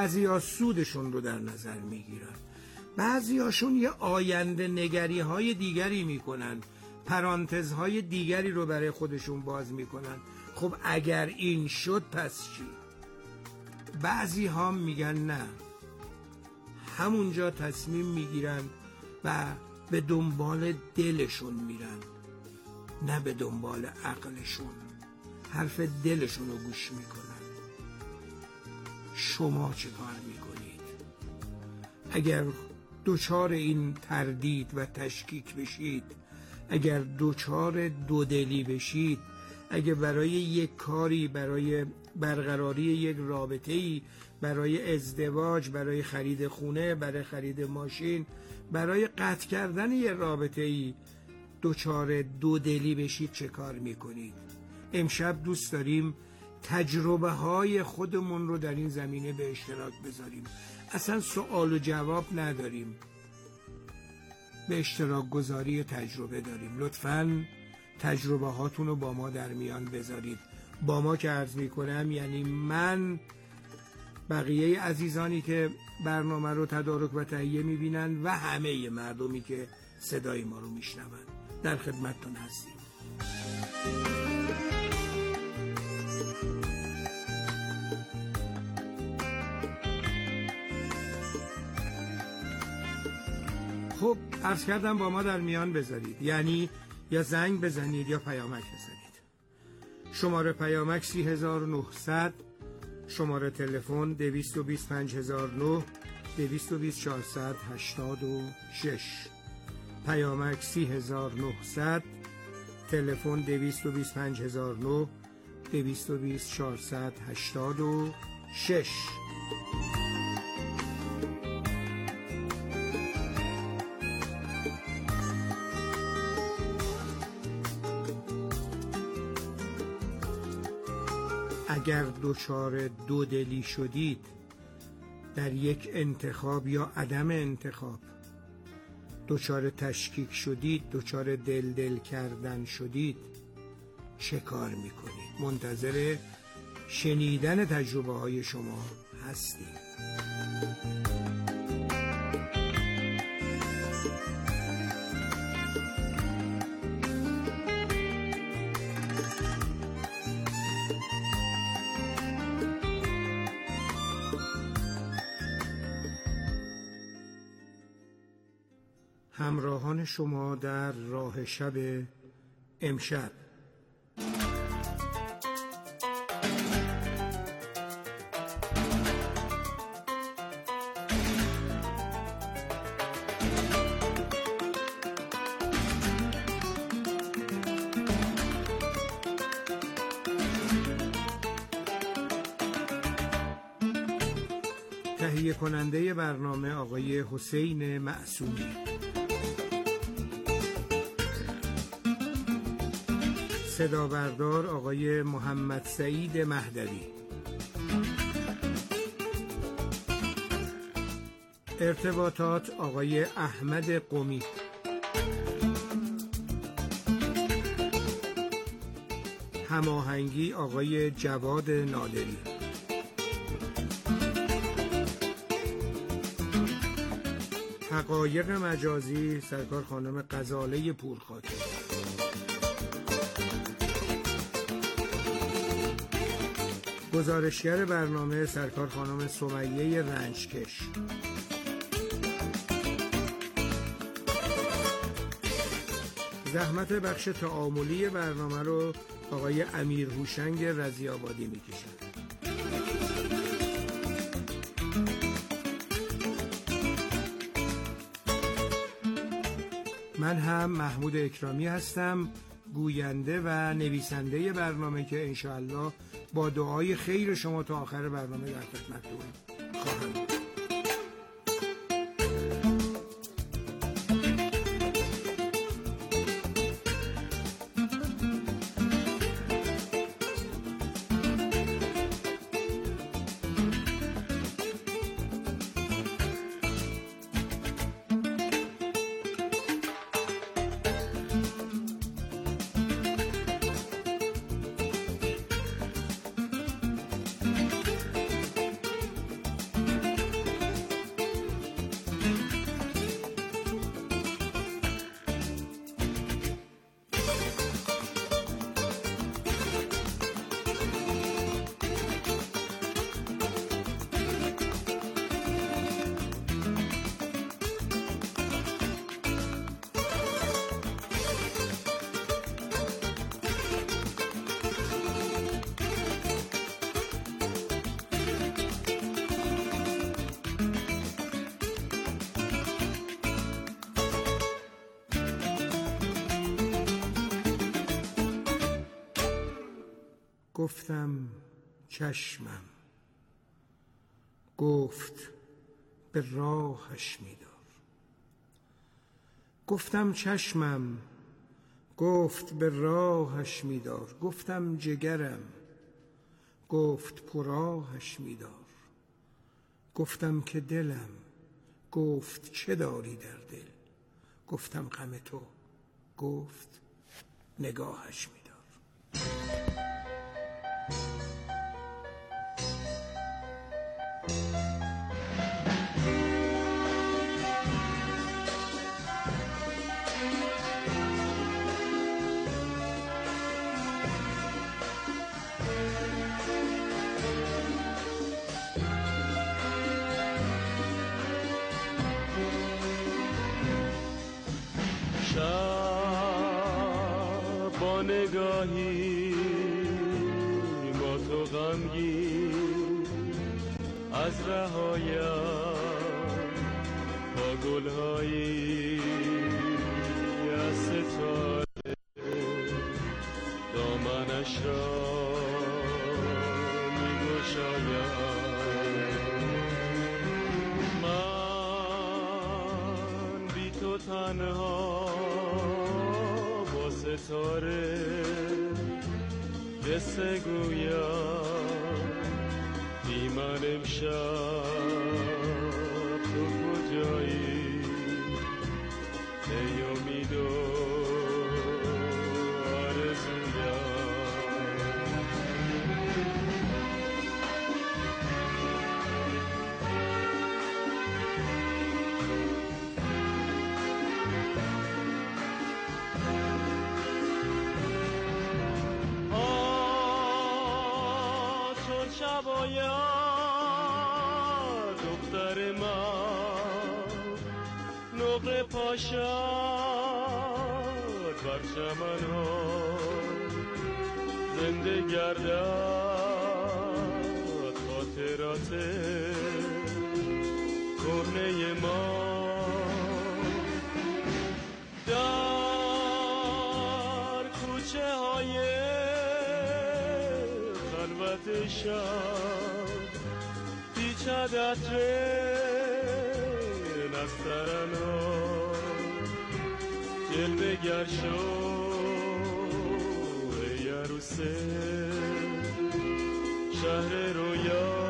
بعضیا سودشون رو در نظر میگیرن، بعضیاشون یه آینده نگری های دیگری میکنن، پرانتزهای دیگری رو برای خودشون باز میکنن. خب اگر این شد پس چی؟ بعضی ها میگن نه، همونجا تصمیم میگیرن و به دنبال دلشون میرن، نه به دنبال عقلشون، حرف دلشون رو گوش میکنن. شما چه کار میکنید؟ اگر دوچار این تردید و تشکیک بشید، اگر دوچار دودلی بشید، اگر برای یک کاری، برای برقراری یک رابطه‌ای، برای ازدواج، برای خرید خونه، برای خرید ماشین، برای قطع کردن یک رابطه‌ای دوچار دودلی بشید، چه کار میکنید؟ امشب دوست داریم تجربه های خودمون رو در این زمینه به اشتراک بذاریم. اصلا سوال و جواب نداریم، به اشتراک گذاری تجربه داریم. لطفاً تجربه هاتون رو با ما در میان بذارید. با ما که عرض میکنم یعنی من، بقیه عزیزانی که برنامه رو تدارک و تهیه میبینن و همه مردمی که صدای ما رو میشنون، در خدمتتون هستیم. خب عرض کردم با ما در میان بذارید، یعنی یا زنگ بزنید یا پیامک بزنید. شماره پیامک 3900، شماره تلفن 225009 220486. پیامک 3900، تلفن 225009 220486. اگر دچار دودلی شدید در یک انتخاب یا عدم انتخاب، دچار تشکیک شدید، دچار دل کردن شدید، چه کار میکنید؟ منتظر شنیدن تجربه های شما هستیم. همراهان شما در راه شب امشب. تهیه کننده برنامه آقای حسین معصومی، صدا بردار آقای محمد سعید مهدوی، ارتباطات آقای احمد قمی، هماهنگی آقای جواد نادری. حقایق مجازی سرکار خانم غزاله پورخاطر. گزارشگر برنامه سرکار خانم سمیه رنجکش. زحمت بخش تعاملی برنامه رو آقای امیر هوشنگ رضی‌آبادی میکشند. من هم محمود اکرامی هستم، گوینده و نویسنده برنامه که انشاءالله با دعای خیر شما تا آخر برنامه در خدمتتون خواهم بود. گفتم چشمم، گفت به راهش می‌دار. گفتم چشمم، گفت به راهش می‌دار. گفتم جگرم، گفت پراهش می‌دار. گفتم که دلم، گفت چه داری در دل. گفتم غم تو، گفت نگاهش می‌دار. شب با نگاهی با تو غمگین از رهایم، با گلهایی از ستاره دامنش را می‌گشایم. من بی تو تنها با ستاره قصه گویم، بی من امشب تو کجایی؟ ای امید و آرزویم. شباید دختر من نقره پاشد بر چمن‌ها، زنده گردد خاطرات کهنه ما. در کوچه های خلوت شب پیچد عطر نسترنا، جلوه گر شو ای عروس شهر رویا.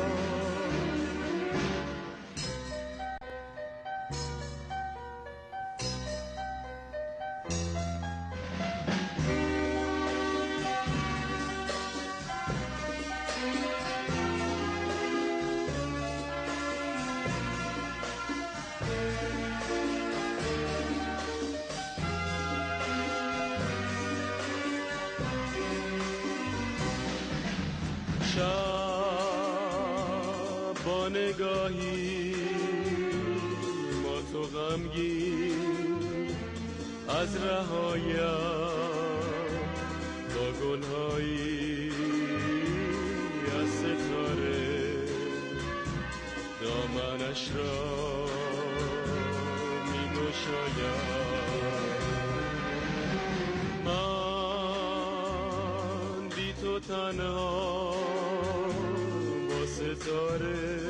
شب با نگاهی ما تو غمگین از رهایم، با گلهایی از ستاره دامنش را می‌گشایم. من بی تو تنها با ستاره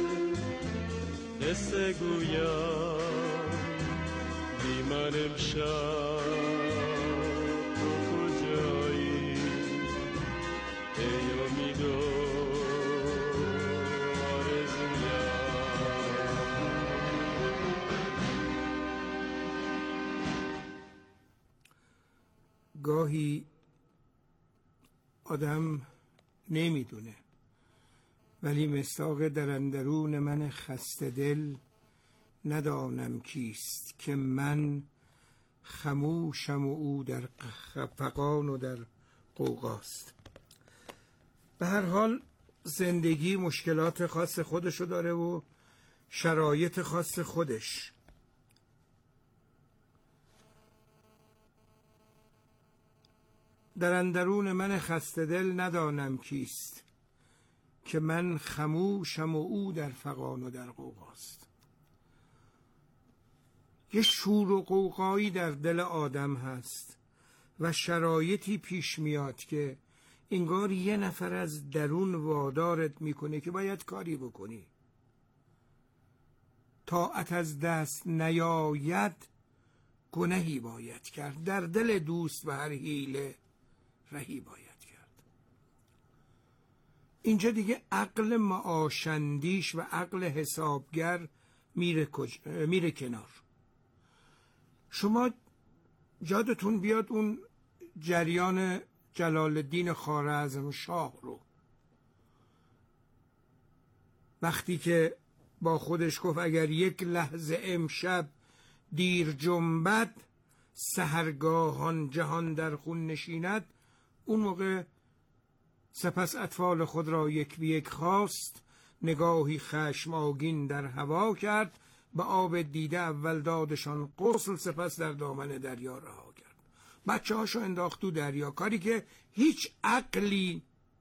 قصه گویم، بی من امشب تو کجایی؟ ای امید و آرزویم. گاهی آدم نمیدونه، ولی مصداق در اندرون من خسته دل ندانم کیست، که من خموشم و او در فغان و در غوغاست. به هر حال زندگی مشکلات خاص خودشو داره و شرایط خاص خودش. در اندرون من خسته دل ندانم کیست، که من خموشم و او در فغان و در غوغاست. یه شور و غوغایی در دل آدم هست و شرایطی پیش میاد که انگار یه نفر از درون وادارت میکنه که باید کاری بکنی. طاعت از دست نیاید گنهی باید کرد، در دل دوست و هر حیله رهی باید کرد. اینجا دیگه عقل معاشندیش و عقل حسابگر میره کنار. شما یادتون بیاد اون جریان جلال الدین خوارزمشاه رو، وقتی که با خودش گفت اگر یک لحظه امشب دیر جنبد، سحرگاهان جهان در خون نشیند، اون موقع سپس اطفال خود را یک به یک خواست، نگاهی خشم آگین در هوا کرد، به آب دیده اول دادشان غسل، سپس در دامن دریا رها کرد. بچه هاشو انداخت تو دریا، کاری که هیچ عقلی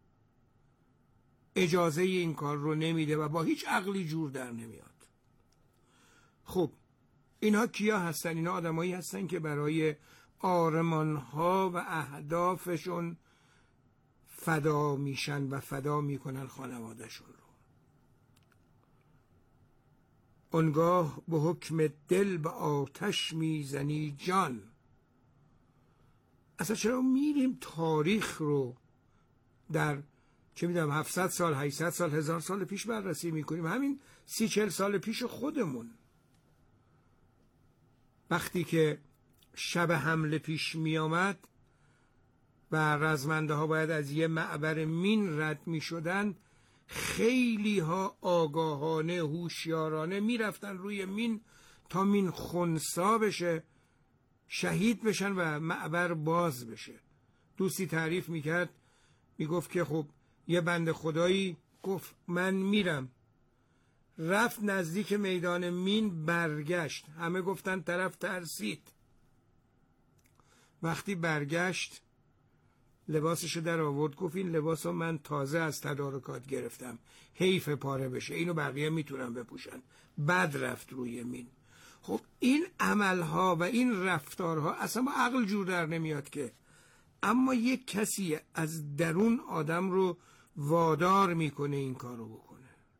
اجازه این کار رو نمیده و با هیچ عقلی جور در نمیاد. خب اینها کیا هستن؟ اینا آدمایی هستن که برای آرمانها و اهدافشون فدا میشن و فدا میکنن خانوادهشون رو. اونگاه به حکم دل به آتش میزنی جان. اصلا چرا میریم تاریخ رو در چه میدونم 700 سال 800 سال 1000 سال پیش بررسی میکنیم؟ همین 30-40 سال پیش خودمون، وقتی که شب حمله پیش می آمد و رزمنده ها باید از یه معبر مین رد می شدن، خیلی ها آگاهانه هوشیارانه می رفتن روی مین تا مین خنثی بشه، شهید بشن و معبر باز بشه. دوستی تعریف می کرد، می گفت که خب یه بنده خدایی گفت من میرم، رفت نزدیک میدان مین، برگشت، همه گفتن طرف ترسید. وقتی برگشت لباسشو در آورد، گفت این لباسو من تازه از تدارکات گرفتم، حیف پاره بشه، اینو بقیه میتونن بپوشن. بعد رفت روی مین. خب این عملها و این رفتارها اصلا با عقل جور در نمیاد که، اما یک کسی از درون آدم رو وادار میکنه این کارو بکنه.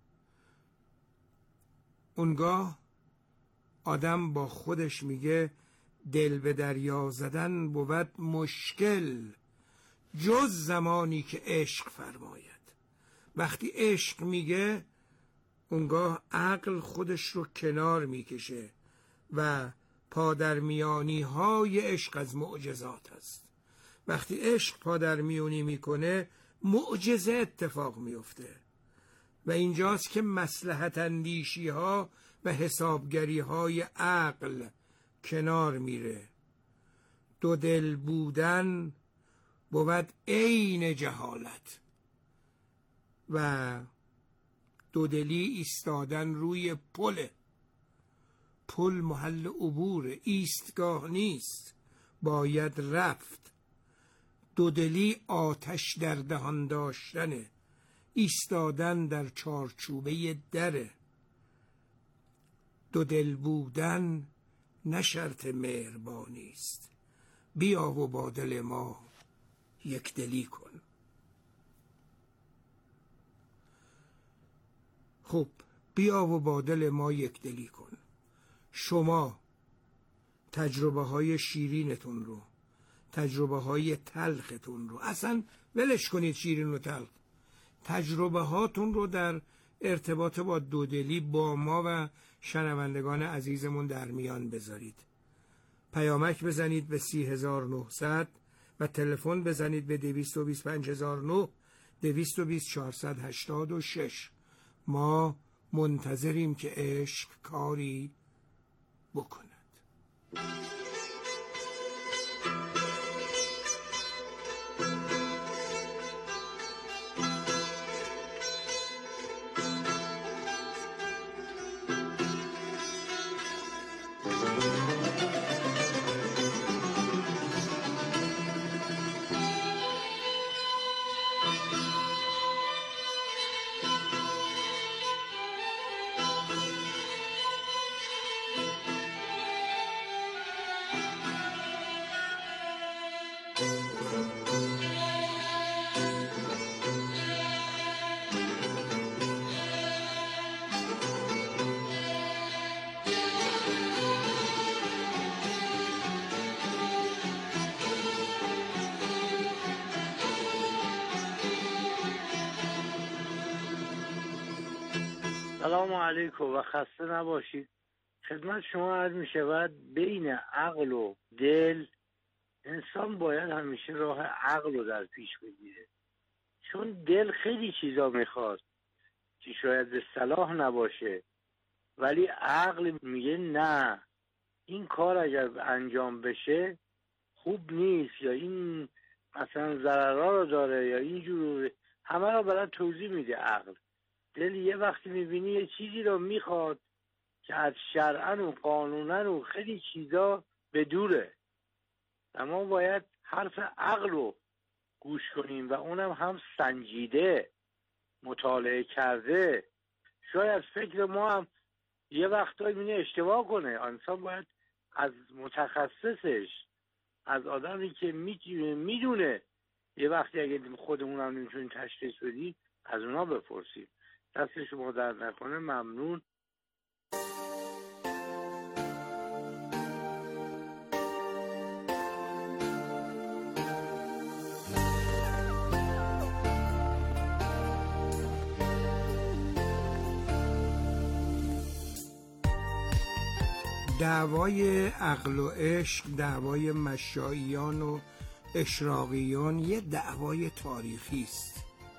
اونگاه آدم با خودش میگه دل به دریا زدن بود مشکل، جز زمانی که عشق فرماید. وقتی عشق میگه اونگاه عقل خودش رو کنار میکشه و پادرمیانی های عشق از معجزات است. وقتی عشق پادرمیونی میکنه معجزه اتفاق میفته و اینجاست که مصلحت اندیشی ها و حسابگری های عقل کنار میره. دو دل بودن بود عین جهالت و دودلی ایستادن روی پل محل عبور، ایستگاه نیست، باید رفت. دودلی آتش در دهان داشتنه، ایستادن در چارچوبه دره. دو دل بودن نه شرط مهربانی است، بیا و با دل ما یک دلی کن. خب بیا و با دل ما یک دلی کن. شما تجربه های شیرینتون رو، تجربه های تلختون رو، اصلا ولش کنید شیرین و تلخ، تجربه هاتون رو در ارتباط با دودلی با ما و شنوندگان عزیزمون در میان بذارید. پیامک بزنید به 30900 و تلفن بزنید به 225009 220486. ما منتظریم که عشق کاری بکند. سلام علیکم و خسته نباشید. خدمت شما عرض می شود بین عقل و دل انسان باید همیشه راه عقل رو در پیش بگیره، چون دل خیلی چیزا میخواد که شاید به صلاح نباشه، ولی عقل میگه نه، این کار اگر انجام بشه خوب نیست، یا این مثلا ضررها رو داره، یا اینجور همه رو برای توضیح میده عقل. دل یه وقتی میبینی یه چیزی رو میخواد که از شرعن و قانونن و خیلی چیزا به دوره، اما باید حرف عقل رو گوش کنیم و اونم هم سنجیده، مطالعه کرده. شاید فکر ما هم یه وقتایی میونه اشتباه کنه. انسان باید از متخصصش، از آدمی که میدونه، یه وقتی اگه خودمون هم نمیتونیم تشخیص بدیم از اونا بپرسیم. دست شما در نکنه. ممنون. دعوای عقل و عشق، دعوای مشاییان و اشراقیان یه دعوای تاریخی است.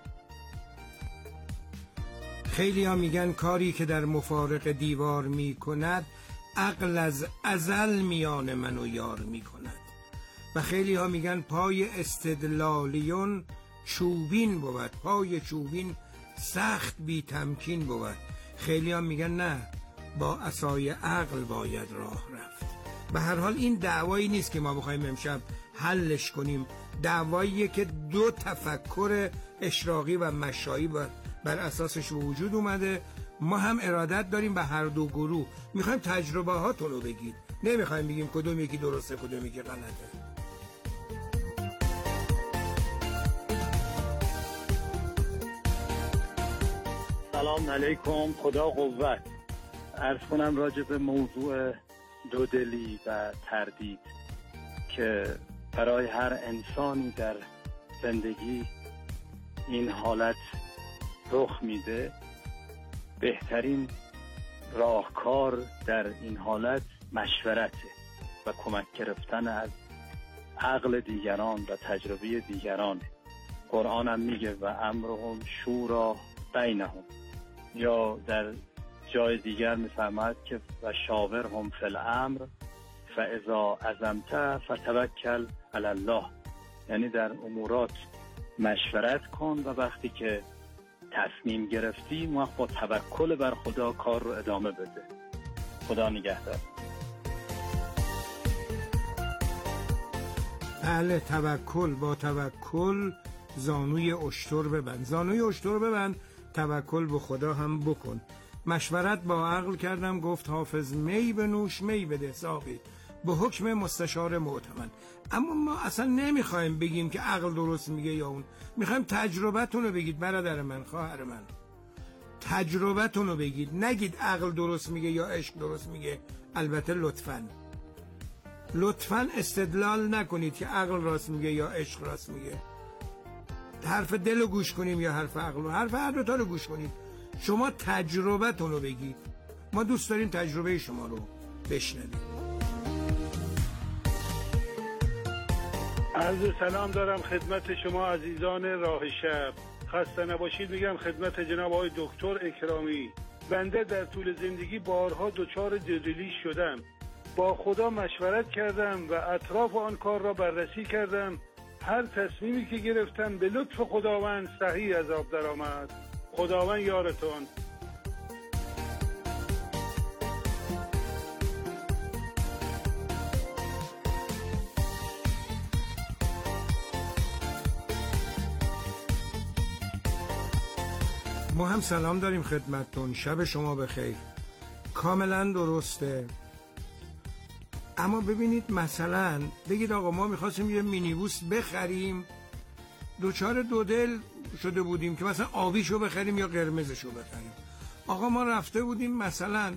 خیلی ها میگن کاری که در مفارق دیوار میکند عقل از ازل میان من و یار میکند، و خیلی ها میگن پای استدلالیون چوبین بود، پای چوبین سخت بی تمکین بود. خیلی ها میگن نه، با عصای عقل باید راه رفت. به هر حال این دعوایی نیست که ما بخوایم امشب حلش کنیم، دعواییه که دو تفکر اشراقی و مشایی بر اساسش وجود اومده. ما هم ارادت داریم به هر دو گروه، میخوایم تجربه هاتون رو بگید، نمیخوایم بگیم کدوم یکی درسته کدوم یکی غلطه. سلام علیکم، خدا قوت. عرض کنم راجع به موضوع دودلی و تردید که برای هر انسانی در زندگی این حالت رخ میده، بهترین راهکار در این حالت مشورته و کمک گرفتن از عقل دیگران و تجربه دیگران. قرآن هم میگه و امرهم شورا بینهم، یا در جای دیگر میفرماید که و شاورهم فی الامر فاذا عزمت فتوکل علی الله، یعنی در امورات مشورت کن و وقتی که تصمیم گرفتی با توکل بر خدا کار رو ادامه بده. خدا نگهدار. بله، توکل. با توکل زانوی اشتر ببند، زانوی اشتر ببند، توکل به خدا هم بکن. مشورت با عقل کردم، گفت حافظ می بنوش می بده ساقی، به حکم مستشار معتمد. اما ما اصلا نمیخوایم بگیم که عقل درست میگه یا اون، میخوایم تجربتون رو بگید. برادر من، خواهر من، تجربتون رو بگید، نگید عقل درست میگه یا عشق درست میگه. البته لطفاً استدلال نکنید که عقل راست میگه یا عشق راست میگه. حرف دل رو گوش کنیم یا حرف عقل رو، حرف هر دوتا رو گوش کنید. شما تجربتون رو بگید، ما دوست داریم تجربه شما رو بشنویم. عرض سلام دارم خدمت شما عزیزان راه شب. خسته نباشید میگم خدمت جناب آقای دکتر اکرامی. بنده در طول زندگی بارها دچار دودلی شدم، با خدا مشورت کردم و اطراف آن کار را بررسی کردم. هر تصمیمی که گرفتم به لطف خداوند صحیح از آب درآمد. خداوند یارتون. ما هم سلام داریم خدمتتون، شب شما بخیر. کاملا درسته. اما ببینید، مثلا بگید آقا ما میخواستیم یه مینیبوس بخریم، دوچار دودل شده بودیم که مثلا آبیشو بخریم یا قرمزشو بخریم. آقا ما رفته بودیم مثلا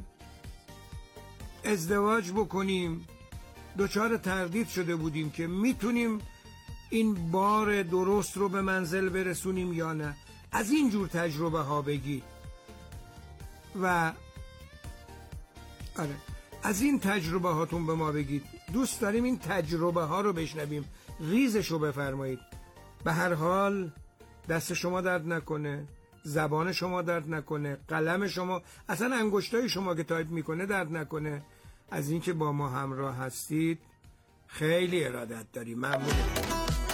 ازدواج بکنیم، دوچار تردید شده بودیم که میتونیم این بار درست رو به منزل برسونیم یا نه. از این جور تجربه ها بگید. و آره از این تجربه هاتون به ما بگید. دوست داریم این تجربه ها رو بشنویم، ریزش رو بفرمایید. به هر حال دست شما درد نکنه، زبان شما درد نکنه، قلم شما، اصلا انگشتای شما که تایپ میکنه درد نکنه. از اینکه با ما همراه هستید خیلی ارادت داریم. ممنونم.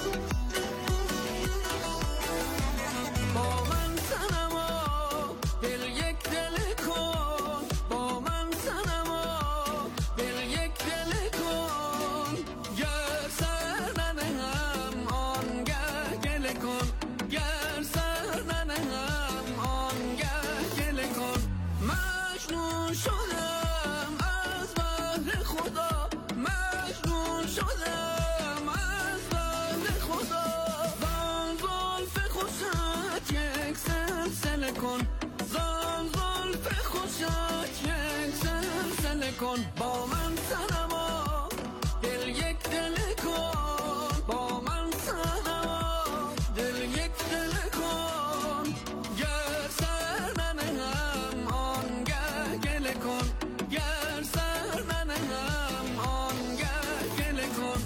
با من صنما دل یک دل کن، با من صنما دل یک دل کن، گر سر ننهم آنگه گله کن، گر سر ننهم آنگه گله کن.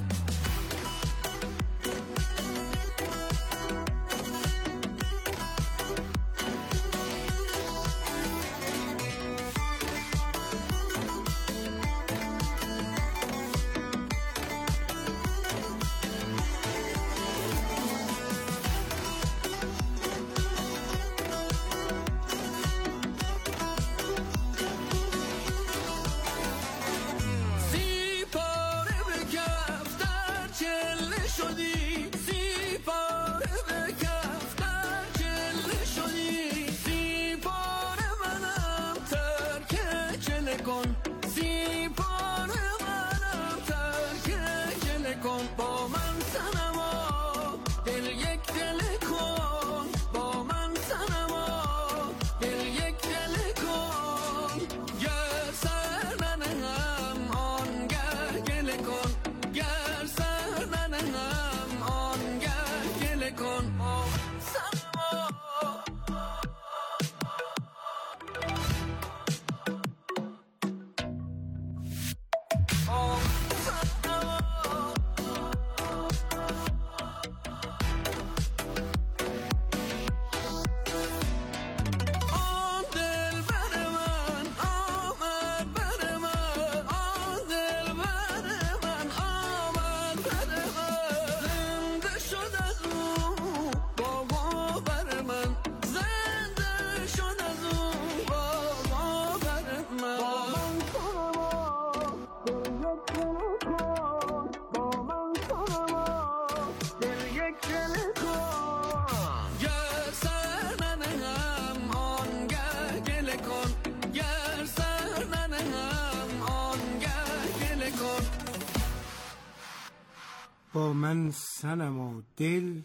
با من صنما دل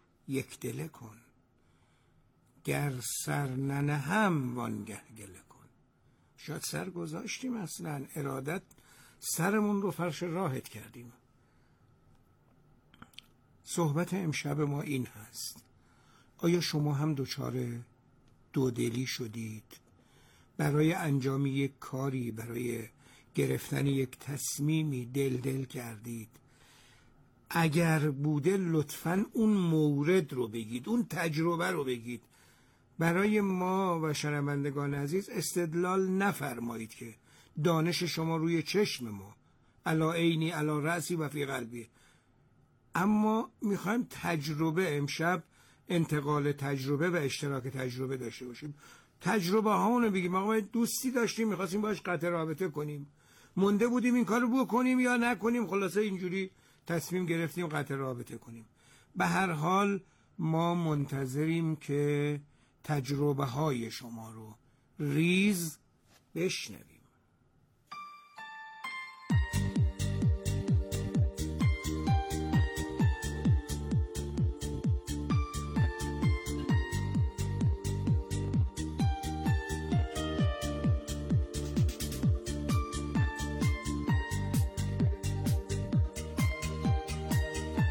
یک دله کن، گر سر ننهم وانگه گله کن. شاید سر گذاشتیم، اصلا ارادت سرمون رو فرش راحت کردیم. صحبت امشب ما این هست: آیا شما هم دچار دودلی شدید؟ برای انجام یک کاری، برای گرفتن یک تصمیمی دل کردید؟ اگر بوده لطفاً اون مورد رو بگید، اون تجربه رو بگید. برای ما و شنوندگان عزیز استدلال نفرمایید که دانش شما روی چشم ما، علا عینی علا رأسی و فی قلبی. اما میخوایم تجربه، امشب انتقال تجربه و اشتراک تجربه داشته باشیم. تجربه هامونو بگیم. آقا دوستی داشتیم، میخواستیم باش قطع رابطه کنیم، مونده بودیم این کارو بکنیم یا نکنیم، خلاصه اینجوری تصمیم گرفتیم قطع رابطه کنیم. به هر حال ما منتظریم که تجربه های شما رو ریز بشنویم.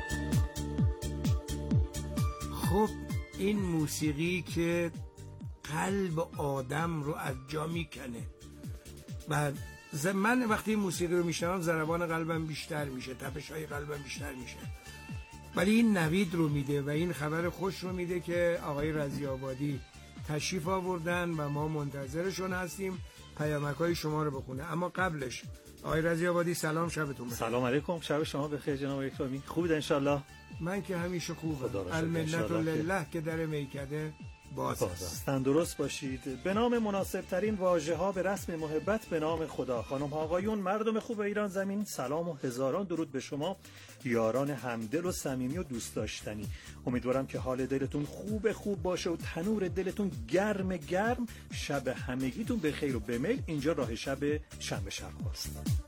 خب این موسیقی که قلب آدم رو از جا میکنه. و من وقتی موسیقی رو میشنوم ضربان قلبم بیشتر میشه، تپش‌های قلبم بیشتر میشه. ولی این نوید رو میده و این خبر خوش رو میده که آقای رضی آبادی تشریف آوردن و ما منتظرشون هستیم پیامک‌های شما رو بخونه. اما قبلش آقای رضی آبادی سلام، شبتون بخیر. سلام علیکم، شب شما بخیر جناب اکرامی. خوبید ان شاء الله؟ من که همیشه خوبم. المنت لله که در میکده باز است. تندرست باشید. به نام مناسب ترین واژه ها به رسم محبت به نام خدا. خانم ها آقایون، مردم خوب ایران زمین، سلام و هزاران درود به شما یاران همدل و صمیمی و دوست داشتنی. امیدوارم که حال دلتون خوب باشه و تنور دلتون گرم. شب همگیتون به خیر و به میل. اینجا راه شب شنبه شب هاست.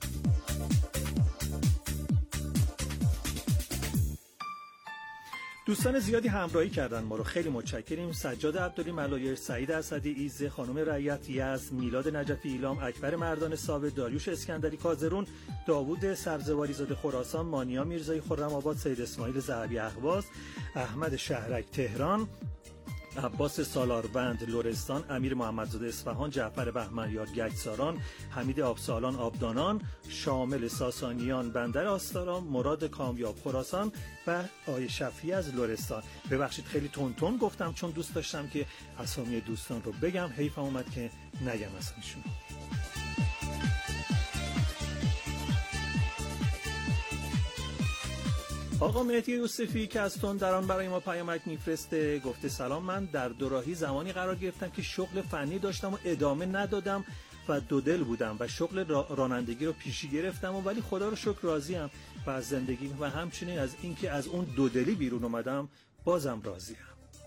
دوستان زیادی همراهی کردن ما رو، خیلی متشکریم. سجاد عبدالی ملایر، سعید اسدی ایزه، خانم رعیت یزد، میلاد نجفی ایلام، اکبر مردان ثابت، داریوش اسکندری کازرون، داوود سبزواری زاده خراسان، مانیا میرزایی خرم آباد، سید اسماعیل ذهبی اهواز، احمد شهرک تهران، عباس سالاروند لرستان، امیر محمدزاده اصفهان، جعفر بهمنیار گچساران، حمید آبسالان آبدانان، شامل ساسانیان بندر آستاران، مراد کامیاب خراسان و آقای شفیعی از لرستان. ببخشید خیلی تون گفتم چون دوست داشتم که اسامی دوستان رو بگم، حیفم اومد که نگم اسمشون. آقا مهدی یوسفی که از تندران برای ما پیامک میفرسته، گفته سلام، من در دوراهی زمانی قرار گرفتم که شغل فنی داشتم و ادامه ندادم و دودل بودم و شغل رانندگی رو پیشی گرفتم ولی خدا رو شکر راضیم و از زندگی و همچنین از اینکه از اون دودلی بیرون اومدم بازم راضیم.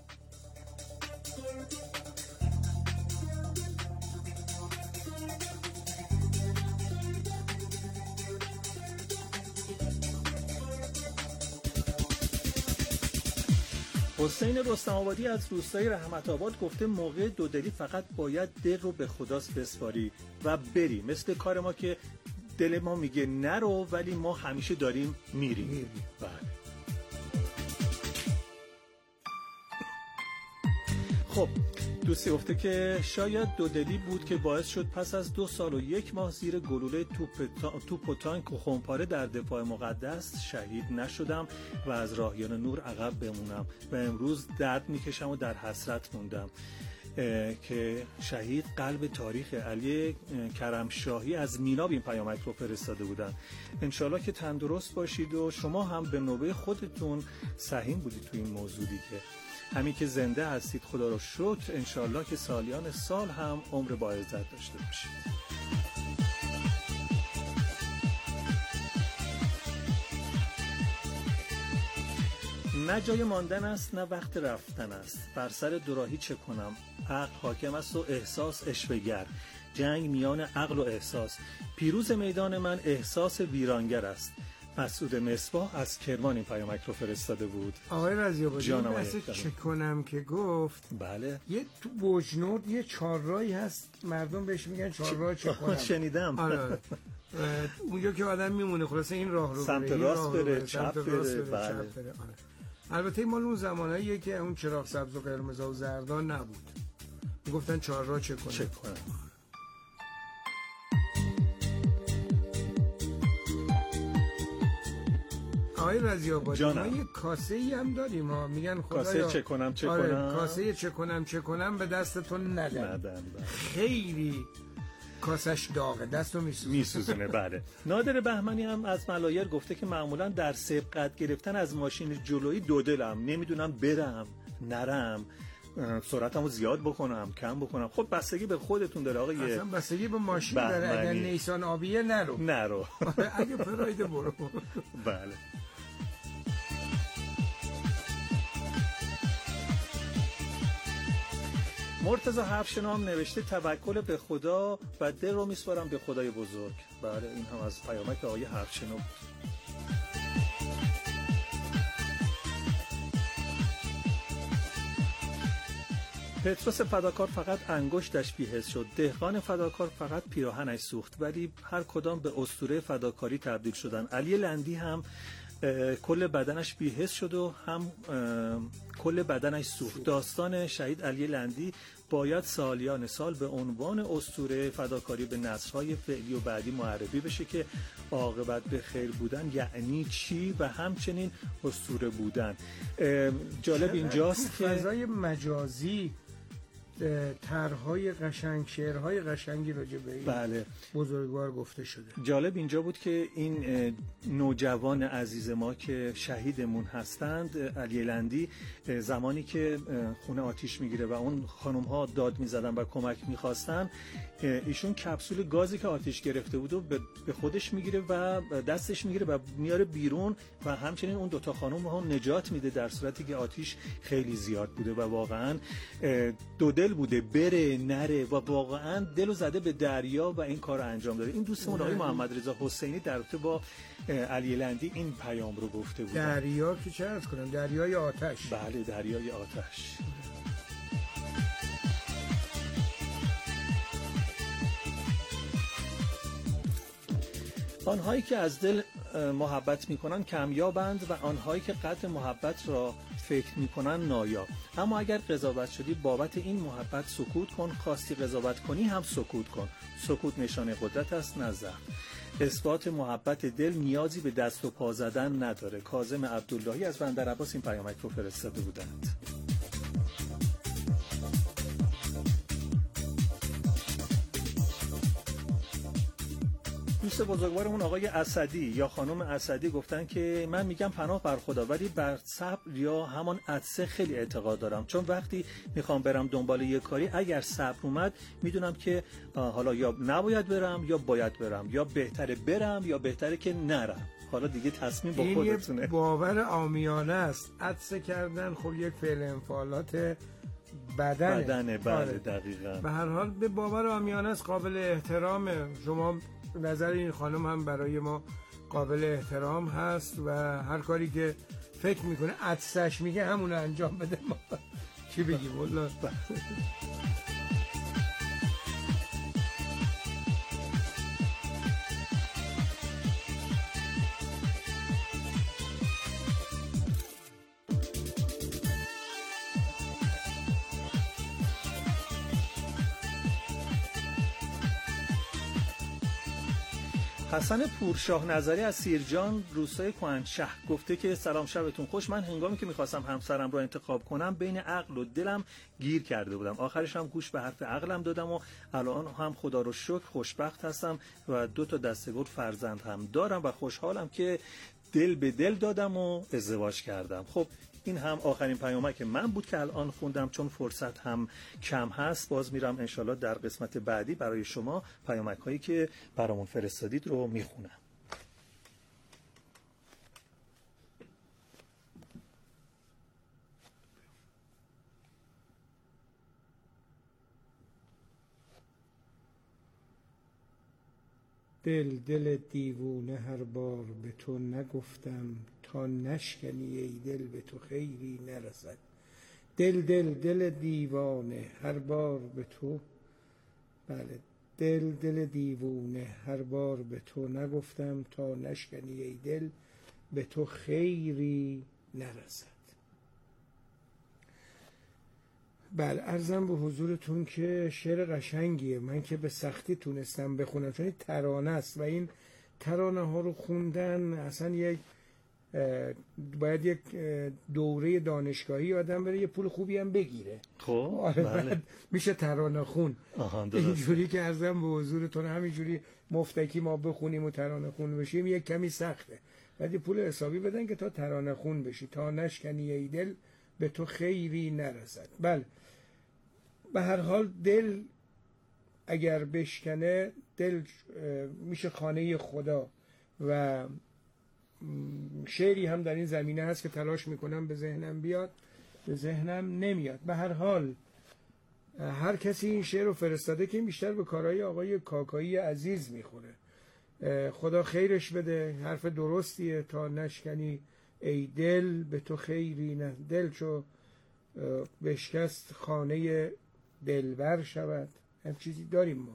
حسین رستم آبادی از روستای رحمت آباد گفته موقع دودلی فقط باید دل رو به خداست بسپاری و بری، مثل کار ما که دل ما میگه نرو ولی ما همیشه داریم میریم. بله. خب دوستی گفته که شاید دودلی بود که باعث شد پس از 2 سال و 1 ماه زیر گلوله توپ و تانک و خمپاره در دفاع مقدس شهید نشدم و از راهیان نور عقب بمونم و امروز درد میکشم و در حسرت موندم که شهید قلب تاریخ علی کرمشاهی از میلاب این پیامک رو فرستاده بودن. انشالله که تندرست باشید و شما هم به نوبه خودتون سهیم بودید تو این موضوع دیگه. همین که زنده هستید خدا رو شکر. انشالله که سالیان سال هم عمر با عزت داشته باشید. نه جای ماندن است نه وقت رفتن است، بر سر دوراهی چه کنم، عقل حاکم است و احساس اشوه‌گر، جنگ میان عقل و احساس، پیروز میدان من احساس ویرانگر است. مسعود مصباح از کرمان این پیامک رو فرستاده بود. آقای رضی آبادی چه کنم که گفت بله یه تو بوجنورد یه چهارراهی هست مردم بهش میگن چهارراه چه کنم. شنیدم. آره اونجا که آدم میمونه خلاصه این راه رو سمت راست بره چپ بره. بله. البته مال اون زماناییه که اون چراغ سبز و قرمز و زردان نبود، میگفتن چهارراه چه کنم. آقای رضی آبادی ما یه کاسه ای هم داریم ما میگن خدایا کاسه چه کنم کاسه چه کنم به دستتون ندن. خیلی کاسش داغه، دستو میسوزونه. بله. نادر بهمنی هم از ملایر گفته که معمولا در سبقت گرفتن از ماشین جلویی دودلم، نمیدونم برم نرم، سرعتمو زیاد بکنم کم بکنم. خب بستگی به خودتون داره آقای اصلا بستگی به ماشین داره. اگر نیسان آبیه نرو اگه پرایده برو. بله. مرتضی حفشنام نوشته توکل به خدا و دل رو میسپارم به خدای بزرگ. بله این هم از پیامک آقای حفشنام بود. پتروس فداکار فقط انگشتش بی‌حس شد، دهقان فداکار فقط پیراهنش سوخت، ولی هر کدام به اسطوره فداکاری تبدیل شدن. علی لندی هم کل بدنش بی‌حس شد و هم کل بدنش سوخت. داستان شهید علی لندی باید سالیان سال به عنوان اسطوره فداکاری به نسل‌های فعلی و بعدی معرفی بشه که عاقبت به خیر بودن یعنی چی و همچنین اسطوره بودن. جالب اینجاست که فضای مجازی طرح‌های قشنگ، شعرهای قشنگی راجع به این بله بزرگوار گفته شده. جالب اینجا بود که این نوجوان عزیز ما که شهیدمون هستند، علی لندی، زمانی که خونه آتیش میگیره و اون خانم ها داد میزدن و کمک میخواستن، ایشون کپسول گازی که آتیش گرفته بود و به خودش میگیره و دستش میگیره و میاره بیرون و همچنین اون دوتا خانم ها نجات میده، در صورتی که آتیش خیلی زیاد بوده و واقعا دو دل بوده، بره نره و واقعا دلو زده به دریا و این کار انجام داده. این دوستمون آقای محمد رضا حسینی در رابطه با علی لندی این پیام رو گفته بود. دریا که چه عرض کنم، دریای آتش. بله، دریای آتش. آنهایی که از دل محبت میکنن کمیابند و آنهایی که قدر محبت را فکر میکنن نایاب. اما اگر قضاوت شدی بابت این محبت سکوت کن، خواستی قضاوت کنی هم سکوت کن. سکوت نشانه قدرت است نه ضعف. اثبات محبت دل نیازی به دست و پا زدن نداره. کاظم عبداللهی از بندرعباس این پیامک رو فرستاده بودند. دوست بزرگوارمون آقای اسدی یا خانم اسدی گفتن که من میگم پناه بر خدا، ولی بر صبر یا همان عطسه خیلی اعتقاد دارم، چون وقتی میخوام برم دنبال یه کاری اگر صبر اومد میدونم که حالا یا نباید برم یا باید برم، یا بهتره برم یا بهتره که نرم. حالا دیگه تصمیم با خودتونه. این باور عامیانه است. عطسه کردن خب یک فعل انفعالات بدنه. بله دقیقاً. به هر حال به باور عامیانه است، قابل احترامه. شما نظر این خانم هم برای ما قابل احترام هست و هر کاری که فکر میکنه عطسش میگه همون انجام بده. ما چی بگیم والله. حسن پورشاه نظری از سیرجان روستای کهنشهر گفته که سلام، شبتون خوش. من هنگامی که میخواستم همسرم رو انتخاب کنم بین عقل و دلم گیر کرده بودم. آخرش هم گوش به حرف عقلم دادم و الان هم خدا رو شکر خوشبخت هستم و 2 دسته‌گل فرزند هم دارم و خوشحالم که دل به دل دادم و ازدواج کردم. خب این هم آخرین پیامک من بود که الان خوندم، چون فرصت هم کم هست. باز میرم انشالله در قسمت بعدی برای شما پیامک هایی که برامون فرستادید رو میخونم. دل دیوونه هر بار به تو نگفتم، تا نشکنی ای دل به تو خیری نرسد. دل دیوانه هر بار به تو، بله، دل دیوونه هر بار به تو نگفتم، تا نشکنی ای دل به تو خیری نرسد. بله، عرضم به حضورتون که شعر قشنگیه. من که به سختی تونستم بخونم چون این ترانه است و این ترانه ها رو خوندن اصلا باید یک دوره دانشگاهی آدم بره، یه پول خوبی هم بگیره. خب آره بله. میشه ترانه خون. اینجوری که عرضم به حضورتون همینجوری مفتکی ما بخونیم و ترانه خون بشیم یک کمی سخته. باید یه پول حسابی بدن که تا ترانه خون بشی، تا نشکنی ای دل به تو خیری نرسد. بله، به هر حال دل اگر بشکنه، دل میشه خانه خدا و شعری هم در این زمینه هست که تلاش میکنم به ذهنم بیاد، به ذهنم نمیاد. به هر حال هر کسی این شعر رو فرستاده که بیشتر به کارهای آقای کاکایی عزیز میخوره. خدا خیرش بده، حرف درستیه. تا نشکنی ای دل به تو خیری نه، دل چو بشکست خانه دلبر شود. هم چیزی داریم ما.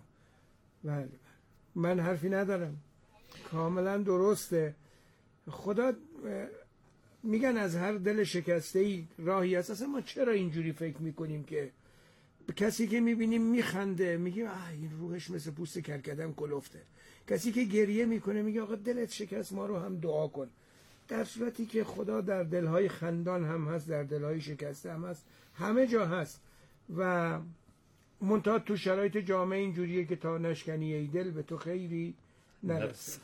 من حرفی ندارم، کاملا درسته. خدا میگن از هر دل شکسته‌ای راهی هست. اصلا ما چرا اینجوری فکر میکنیم که کسی که میبینیم میخنده میگیم این روحش مثل پوست کرکدن کلفته، کسی که گریه میکنه میگه آقا دلت شکست، ما رو هم دعا کن، در صورتی که خدا در دلهای خندان هم هست، در دلهای شکسته هم هست، همه جا هست. و منتها تو شرایط جامعه اینجوریه که تا نشکنی ای دل به تو خیری نرسد.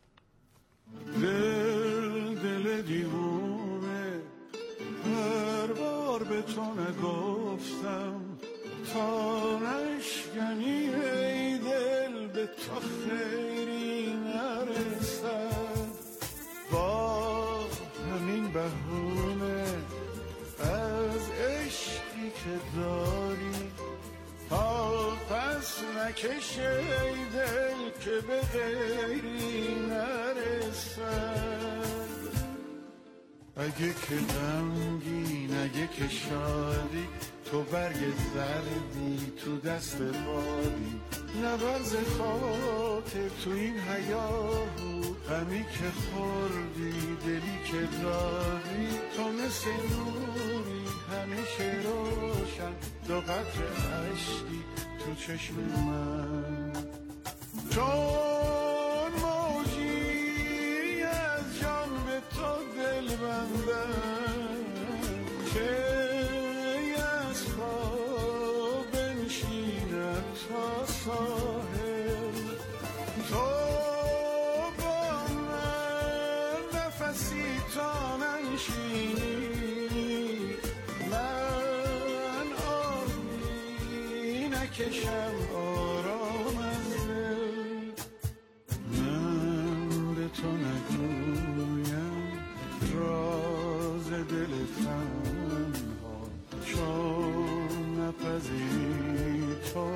دل دیوونه هر بار به تو نگفتم، تا نشکنی ای دل به تو خیری نرسد. با همین بهونه از عشقی که داری پس نکش ای دل که به غیری نرسد. اگه که غمگین اگه که شادی، تو برگ زردی تو دست بادی، نبرز خاطر تو این حیاهو، غمی که خوردی دلی که داری، تو مثل نوری همیشه روشن، دو قطره اشکی تو چشم من، چون موجی از جان به تو دل بندم، که از خواب بنشیند تا ساحل، تو با من نفسی تا ننشینی، من آبی نکشم آرام از دل، من به تو نگویم راز دل تنها، چون نپذیری تو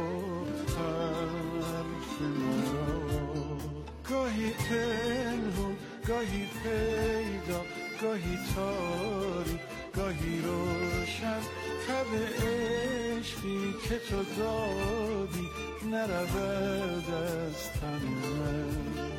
حرف مرا. گاهی پنهون گاهی پیدا، گاهی تاری گاهی روشن، تب عشقی که تو دادی نرود از تن من.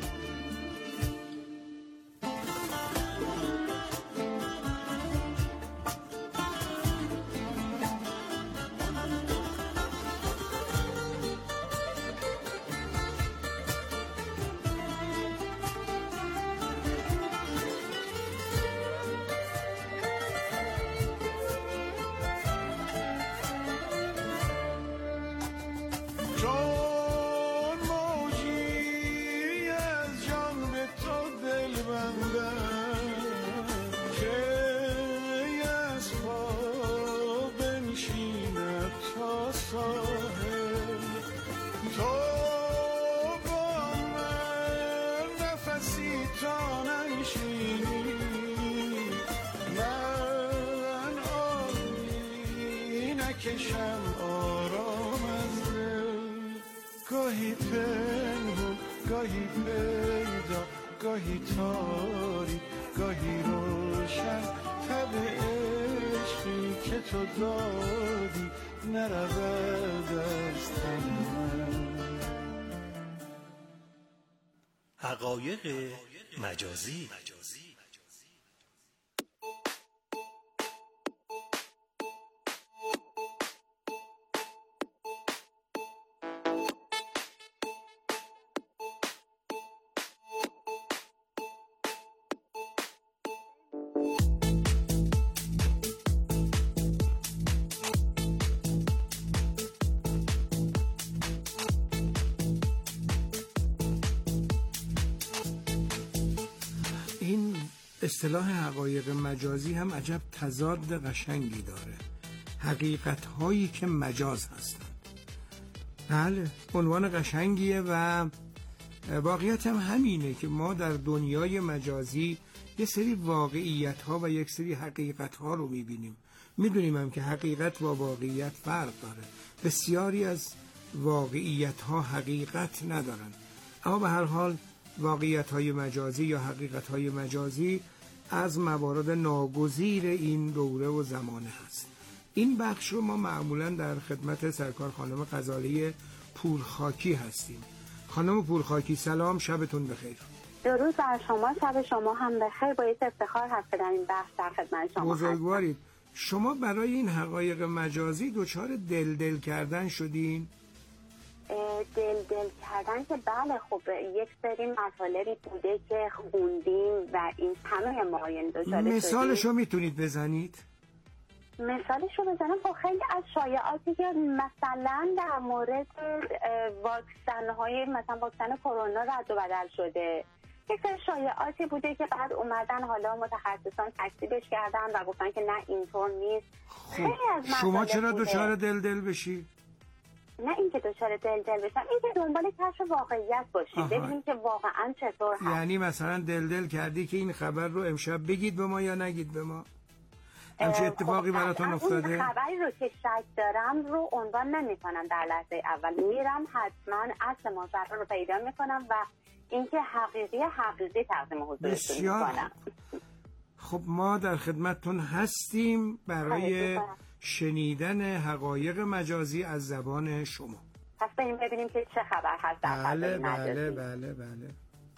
کشم آرام از دل، گاهی پنهون گاهی پیدا، گاهی تاری گاهی روشن، تب عشقی که تو دادی نرود از تن من. حقایق مجازی. اصطلاح حقایق مجازی هم عجب تضاد قشنگی داره. حقیقت هایی که مجاز هستند. بله، عنوان قشنگیه و واقعیت هم همینه که ما در دنیای مجازی یه سری واقعیت ها و یک سری حقیقت ها رو میبینیم. میدونیم هم که حقیقت با واقعیت فرق داره. بسیاری از واقعیت ها حقیقت ندارن، اما به هر حال واقعیت های مجازی یا حقیقت های مجازی از موارد ناگزیر این دوره و زمانه هست. این بخش رو ما معمولا در خدمت سرکار خانم غزاله پورخاکی هستیم. خانم پورخاکی سلام، شبتون بخیر. درود بر شما، شب شما هم بخیر. باعث افتخار هست که در این بحث در خدمت شما بزرگوارید. شما برای این حقایق مجازی دچار دل کردن شدین؟ دل کردن که بله، خب یک سری مطالبی بوده که خوندیم و این همه ما دچار شدیم. مثالشو میتونید بزنید؟ مثالشو بزنم؟ خب خیلی از شایعاتی که مثلا در مورد واکسن‌های مثلا واکسن کرونا رد و بدل شده، یک سری شایعاتی بوده که بعد اومدن حالا متخصصان تکذیبش کردن و گفتن که نه اینطور نیست. خب شما چرا دچار دل بشید؟ نه اینکه دچار دل بشم، اینکه دنبال کشف واقعیت باشید، ببینیم که واقعا چطور هست. یعنی مثلا دل کردی که این خبر رو امشب بگید به ما یا نگید به ما؟ همچه اتفاقی براتون افتاده؟ اون خبری رو که شک دارم رو عنوان نمی‌کنم در لحظه اول، میرم حتما اصل ماجرا رو پیدا میکنم و اینکه حقیقی تقدیم حضورتون میکنم. خب ما در خدمتتون هستیم برای شنیدن حقایق مجازی از زبان شما. پس بریم ببینیم که چه خبر هست در فضای مجازی. بله.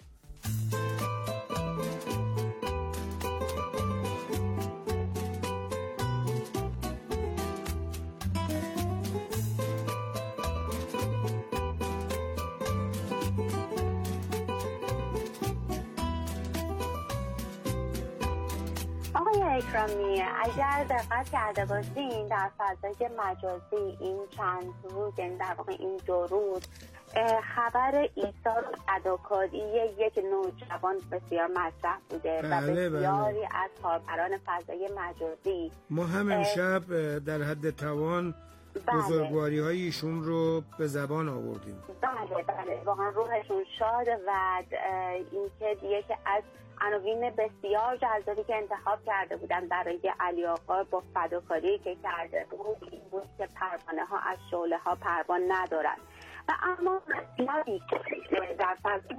اکرامی، اگر دقت کرده باشین در فضای مجازی این چند روز، یعنی در واقع این 2 روز، خبر ایثار و فداکاری یک نوجوان بسیار مطرح بوده و بسیاری از کاربران فضای مجازی ما هم امشب در حد توان بزرگواری های ایشون رو به زبان آوردیم. بله واقعا روحشون شاد و اینکه یکی از عناوین بسیار جذابی که انتخاب کرده بودن برای علی آقا با فداکاری که کرده بود این بود که پروانه ها از شعله ها پروان ندارد و اما مطلبی که در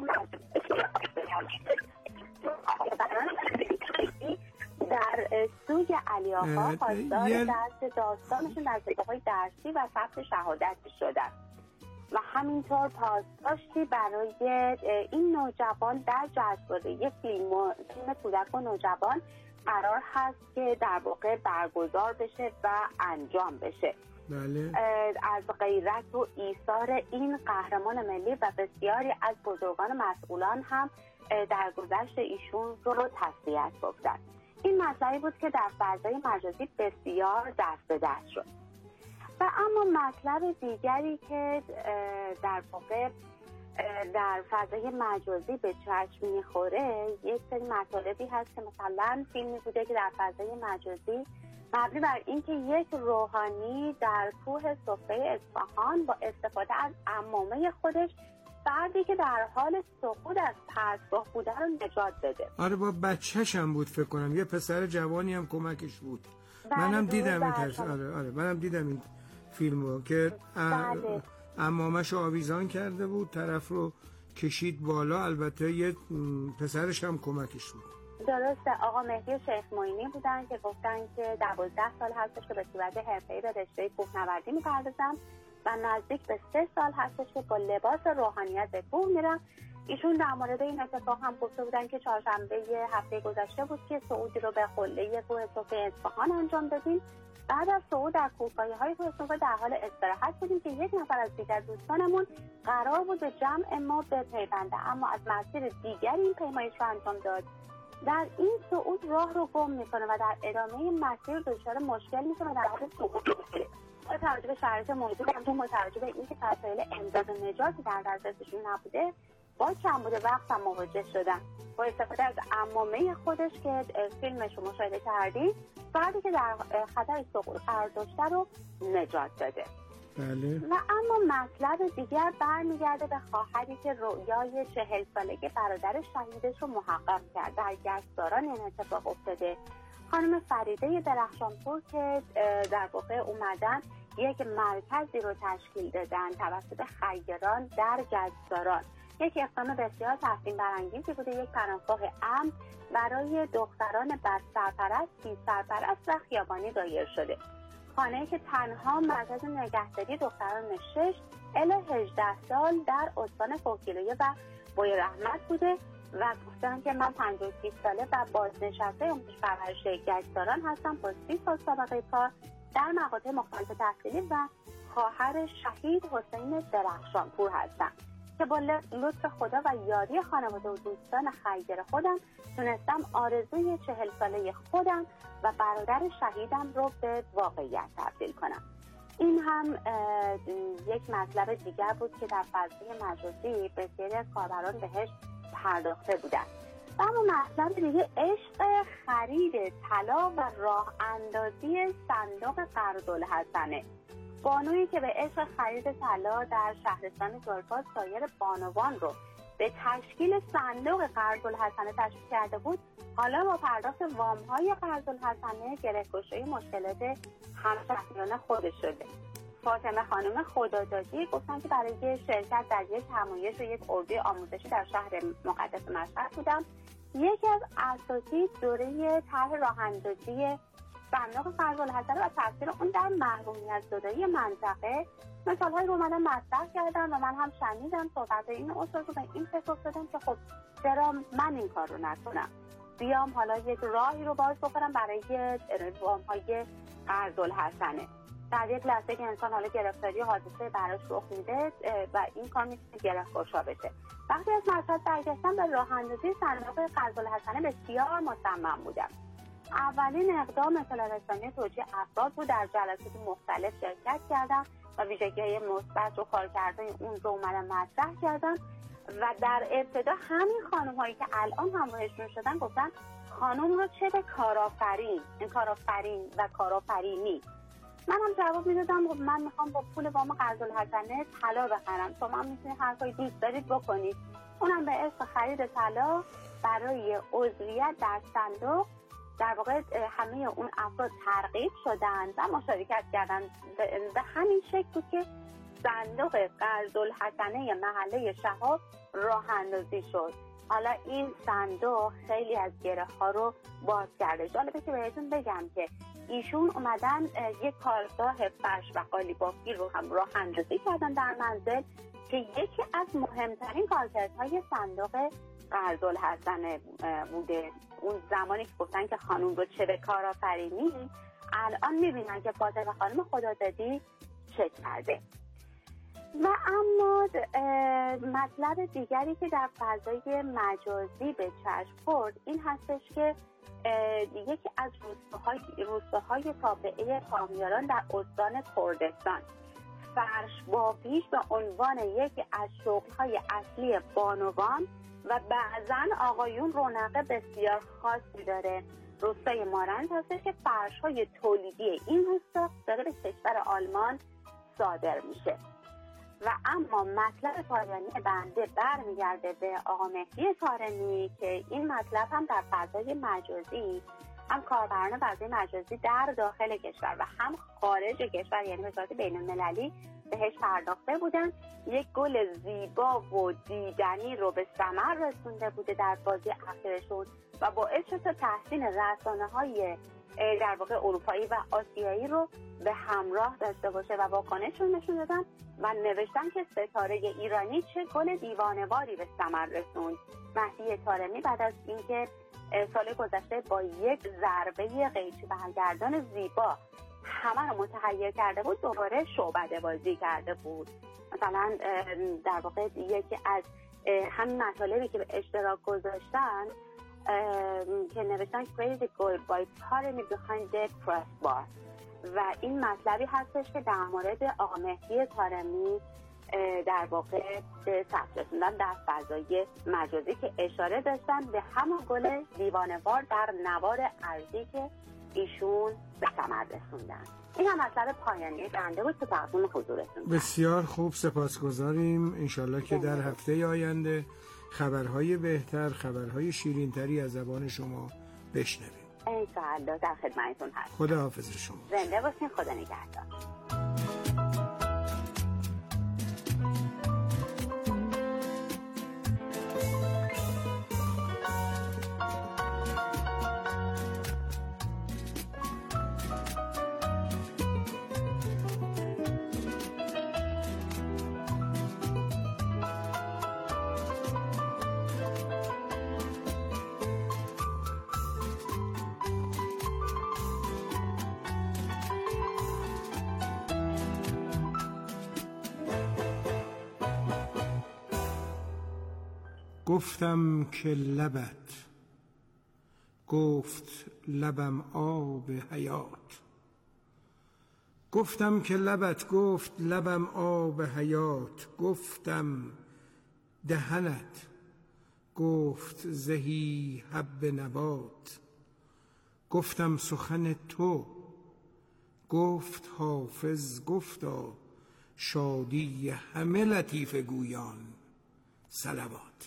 در سوی علی آقا خواستار درس داستانشون در کتاب‌های درسی و ثبت شهادت شدن و همینطور پاسداشتی برای این نوجوان در جشنواره یک فیلم کودک و نوجوان قرار هست که در واقع برگزار بشه و انجام بشه. بله. از غیرت و ایثار این قهرمان ملی و بسیاری از بزرگان مسئولان هم در گذشت ایشون رو تسلیت گفتن. این مسئله بود که در فضای مجازی بسیار دست به دست شد. و اما مطلب دیگری که در واقع در فضای مجازی به چشم میخوره یک سری مطالبی هست که مثلا فیلمی بوده که در فضای مجازی مبنی بر اینکه یک روحانی در کوه صفه اصفهان با استفاده از عمامه خودش فردی که در حال سقوط از پرتگاه بوده رو نجات بده. آره با بچه‌ش هم بود فکر کنم، یه پسر جوانی هم کمکش بود. منم دیدم منم دیدم این فیلمو که عمامش رو آویزان کرده بود، طرف رو کشید بالا، البته یه پسرش هم کمکش بود. درسته. آقا مهدی شیخ معینی بودن که گفتن که 12 سال هستش که به صورت حرفه‌ای به رشته کوهنوردی می‌پردازن و نزدیک به 3 سال هستش که با لباس روحانیت به کوه میرن. ایشون در مورد این اتفاق هم گفته بودن که چهارشنبه هفته گذشته بود که صعودی رو به قله کوه صفه اصفهان انجام دادیم. بعد از صعود در کوهپایه‌های کوه صفه در حال استراحت بودیم که یک نفر از دیگر دوستانمون قرار بود به جمع ما بپیونده، اما از مسیر دیگری این پیمایش رو انجام داد. در این صعود راه رو گم میکنه و در ادامه مسیر دچار مشکل میشه و در حال سقوط میشه. با توجه به شرایط موجود هم متوجه به اینکه وسایل امداد و نجاتی در دسترسشون نبوده، با کمبود وقت هم مواجه شدن. با استفاده از عمامه خودش که فیلمش رو مشاهده کردیم، فردی که در خطر سقوط قرار داشته رو نجات داده. بله. و اما مطلب دیگر برمیگرده به خواهری که رویای 40 سالگی برادر شهیدش رو محقق کرد. در گچساران این اتفاق افتاده. خانم فریده درخشانپور که در واقع اومدن یک مرکزی رو تشکیل دادن توسط خیران در گچساران. یک اقدام بسیار تحسین برانگیزی بوده، یک پناهگاه امن برای دختران بد سرپرست، بی سرپرست و خیابانی دایر شده. خانه‌ای که تنها مرکز نگهداری دختران 6 الی 18 سال در استان کوهگیلویه و بوی رحمت بوده و گفتم که من 56 ساله و بازنشسته آموزش پرورش گچساران هستم با 30 سال سابقه کار در مقاطع مختلف تحصیلی و خواهر شهید حسین درخشانپور هستم که با لطف خدا و یاری خانواده و دوستان خیر خودم تونستم آرزوی 40 ساله خودم و برادر شهیدم رو به واقعیت تبدیل کنم. این هم یک مطلب دیگر بود که در فضای مجازی بسیاری از کاربران بهش پرداخته بودن. و اما مطلب دیگه عشق خرید طلا و راه اندازی صندوق قرض‌الحسنه. بانویی که به عشق خرید طلا در شهرستان زرگاز سایر بانوان رو به تشکیل صندوق قرض‌الحسنه تشویق کرده بود، حالا با پرداخت وام‌های قرض‌الحسنه گره‌گشایی مشکلات همشهریان خودش شده. فاطمه خانم خدادادی گفتن که برای شرکت در یک همایش و یک اردوی آموزشی در شهر مقدس مشهد بودم. یکی از اساتید دوره طرح راه‌اندازی صندوق قرض‌الحسنه و تاثیر اون در محرومیت زدایی منطقه مثال‌هایی رو اومدن مطرح کردن و من هم شنیدم صحبت این استاد رو به این فکر افتادم که خب چرا من این کار رو نکنم، بیام حالا یک راهی رو باز بکنم برای وام‌های قرض‌الحسنه. در یک لحظه که انسان حالا گرفتاری حادثه براش رخ میده و این کار میتونه گره‌گشا بشه. وقتی از مشهد برگشتم به راه اندازی صندوق قرض‌الحسنه بسیار مصمم بودم. اولین اقدام اطلاع رسانی توجیه افراد بود. در جلسات مختلف شرکت کردم و ویژگی‌های مثبت و کارکردهای اون رو اومدم مطرح کردم و در ابتدا همین خانم‌هایی که الان همراهشون شدن گفتن خانم رو چه به کارآفرین، این کارآفرین و کارآفرینی. من هم جواب میدادم من میخوام با پول وام قرض‌الحسنه طلا بخرم، شما هم میتونید هر کاری دوست دارید بکنید. اونم به عشق خرید طلا برای عضویت در صندوق در واقع همه اون افراد ترغیب شدن و مشارکت کردن. به همین شکل بود که صندوق قرض‌الحسنه محله شهاب راه اندازی شد. حالا این صندوق خیلی از گره ها رو باز کرده. جالبه که بهتون بگم که ایشون اومدن یک کارگاه فرش و قالیبافی رو هم راه اندازی کردن در منزل که یکی از مهمترین کارکردهای صندوق قرض‌الحسنه بوده. اون زمانی که گفتن که خانم رو چه به کارآفرینی، الان میبینن که فاطمه خانم خدادادی چه کرده. و اما مطلب دیگری که در فضای مجازی به چشم خورد این هستش که یکی از روستاهای تابعه کامیاران در استان کردستان فرش بافیش به عنوان یکی از شغل‌های اصلی بانوان و بعضن آقایون رونق بسیار خاصی داره. روستای مارند هستش که فرش‌های تولیدی این روستا داره به کشور آلمان صادر میشه. و اما مطلب پایانی بنده برمیگرده به آقا مهدی طارمی که این مطلب هم در فضای مجازی هم کاربران فضای مجازی در داخل کشور و هم خارج کشور یعنی به صورت بین‌المللی بهش پرداخته بودن. یک گل زیبا و دیدنی رو به ثمر رسونده بوده در بازی اخیرشون و باعث شد تحسین رسانه‌های در واقع اروپایی و آسیایی رو به همراه داشته باشه و واکنششون نشون دادن و نوشتن که ستاره ایرانی چه گل دیوانه‌واری به ثمر رسوند. مهدی طارمی بعد از اینکه سال گذشته با یک ضربه قیچی برگردان زیبا همه رو متحیر کرده بود دوباره شعبده بازی کرده بود. مثلا در واقع یکی از همین مطالبی که به اشتراک گذاشتن که نوشتن crazy goal by Taremi behind the crossbar و این مطلبی هستش که در مورد آقا مهدی طارمی در واقع به ثبت رسوندن در فضای مجازی که اشاره داشتن به همون گل دیوانه‌وار در نوار ارضی که ایشون به ثمر رسوندن. این هم مطلب پایانی بنده بود که تقدیم حضورتون. بسیار خوب، سپاسگزاریم. انشالله که در هفته آینده خبرهای بهتر، خبرهای شیرینتری از زبان شما بشنویم. انشالله در خدمتتون هستم. خدا حافظ شما. زنده باشین. خدا نگهدار. گفتم که لبت، گفت لبم آب حیات. گفتم که لبت، گفت لبم آب حیات. گفتم دهنت، گفت زهی حب نبات. گفتم سخن تو، گفت حافظ گفتا شادی همه لطیف گویان صلوات.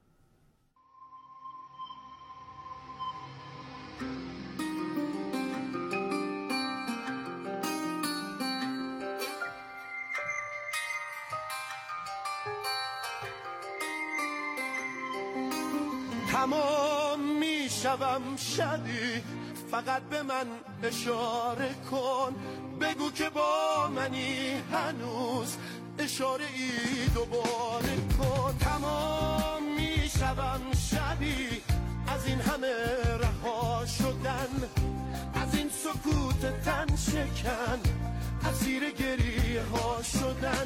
تمام میشوم شبی، فقط به من اشاره کن. بگو که با منی هنوز، اشاره ای دوباره کن. تمام میشوم شبی، از این همه رها شدن، از این سکوت تن شکن، اسیر گریه ها شدن.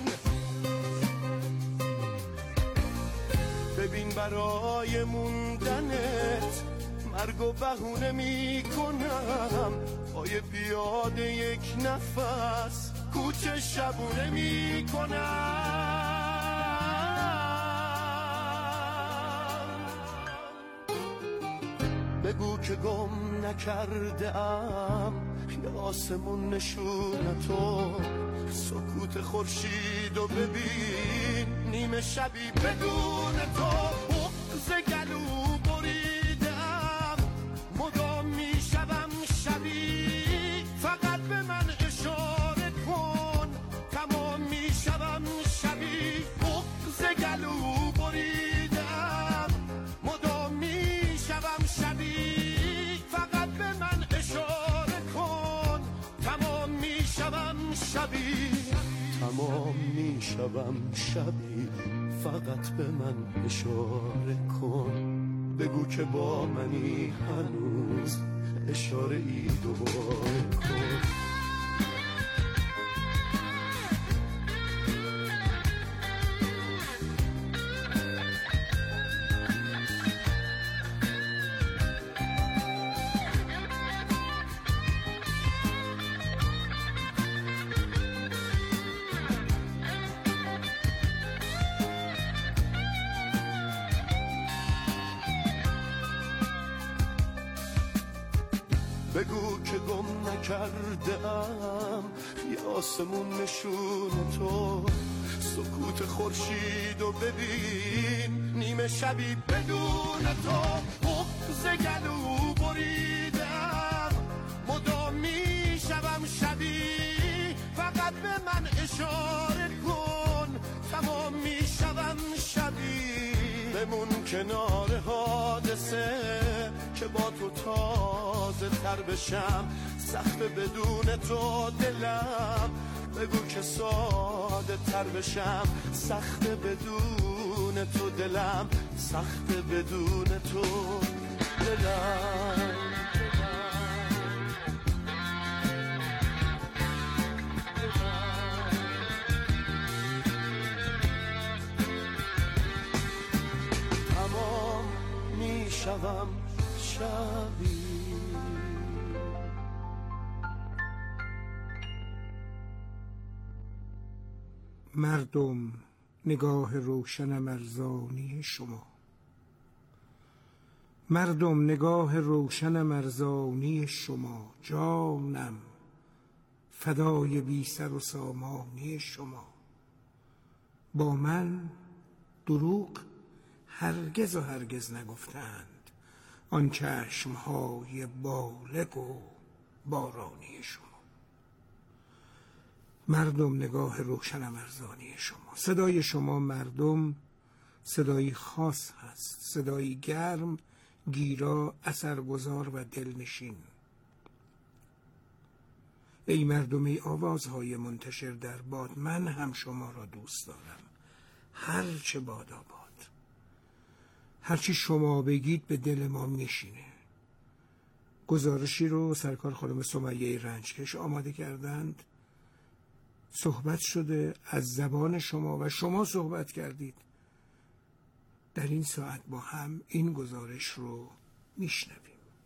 ببین برای موندنت مرگ و بهونه می کنم، پای پیاده یک نفس کوچه شبونه می کنم. بگو که گم نکرده ام یا آسمون نشونتو، سکوت خورشید و ببین نیمه شبی بدون تو. بغض گلو بریدم، مدام میشوم شبی، فقط به من اشاره کن. تمام میشوم شبی، بغض گلو بریدم، مدام میشوم شبی، فقط به من اشاره کن. تمام میشوم شبی، تمام میشوم شبی، فقط به من اشاره کن. بگو که با منی هنوز، اشاره ای دوباره کن. بگو که گم نکرده ام یا آسمون نشون تو، سکوت خورشید و ببین نیمه شبی بدون تو. بغض گلو بریدم، مدام میشوم شبی، فقط به من اشاره کن. تمام میشوم شبی، بمون کنار حادثه که با تو تازه تر بشم. سخت بدون تو دلم، بگو که ساده تر بشم. سخت بدون تو دلم، سخت بدون تو دلم. تمام میشوم شبی. مردم نگاه روشنم ارزانی شما، مردم نگاه روشنم ارزانی شما. جانم فدای بی سر و سامانی شما. با من دروغ هرگز و هرگز نگفتند آن چشمهای بالغ و بارانی شما. مردم نگاه روشنم ارزانی شما. صدای شما مردم صدایی خاص هست، صدایی گرم، گیرا، اثرگذار و دلنشین. ای مردم، ای آوازهای منتشر در باد، من هم شما را دوست دارم. هرچه باد آباد، هرچی شما بگید به دل ما میشینه. گزارشی رو سرکار خانم سمیه رنجکش آماده کردند، صحبت شده از زبان شما و شما صحبت کردید. در این ساعت با هم این گزارش رو میشنویم.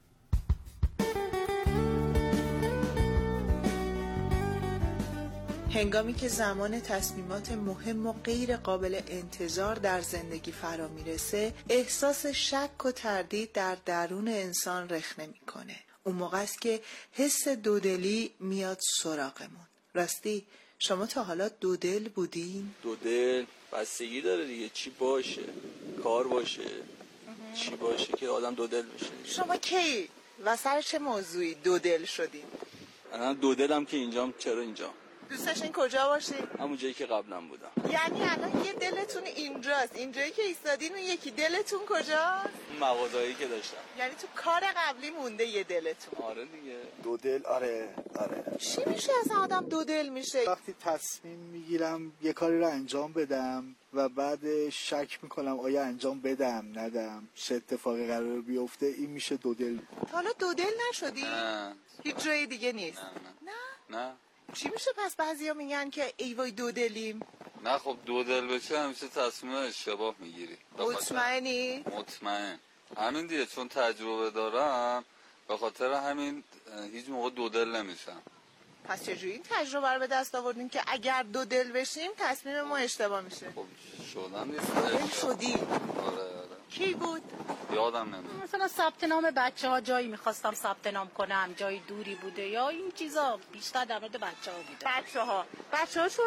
هنگامی که زمان تصمیمات مهم و غیر قابل انتظار در زندگی فرا میرسه، احساس شک و تردید در درون انسان رخنه میکنه. اون موقع است که حس دودلی میاد سراغمون. راستی شما تا حالا دودل بودین؟ دودل بستگی داره دیگه، چی باشه، کار باشه، چی باشه که آدم دودل بشه. شما کی و سر چه موضوعی دودل شدین؟ الان دودلم که اینجام. چرا اینجام؟ دوست داشتین کجا باشی؟ همون جایی که قبلا بودم. یعنی الان یه دلتون اینجاست، اینجایی که ایستادین، اون یکی دلتون کجاست؟ مغازه‌ای که داشتم. یعنی تو کار قبلی مونده یه دلتون؟ آره دیگه. دودل آره. چی میشه از آدم دودل میشه؟ وقتی تصمیم میگیرم یه کاری رو انجام بدم و بعد شک میکنم آیا انجام بدم ندم، چه اتفاقی قراره بیفته، این میشه دودل. حالا دودل نشدی؟ نه. هیچ جای دیگه نیست؟ نه. چی میشه پس بعضیا میگن که ای وای دودلیم؟ نه خب دودل بشه همیشه تصمیم اشتباه میگیری. مطمئنی؟ مطمئن. همین دیگه، چون تجربه دارم به خاطر همین هیچ موقع دودل نمیشم. پس چجوری این تجربه رو به دست آوردین که اگر دودل بشیم تصمیم ما اشتباه میشه؟ خب شدم نیست. دودل شدی؟ آره. کی بود؟ یادم نمیاد. مثلا ثبت نام بچه‌ها، جایی می‌خواستم ثبت نام کنم، جایی دوری بوده یا این چیزا، بیشتر در مورد بچه‌ها بوده. بچه‌ها چون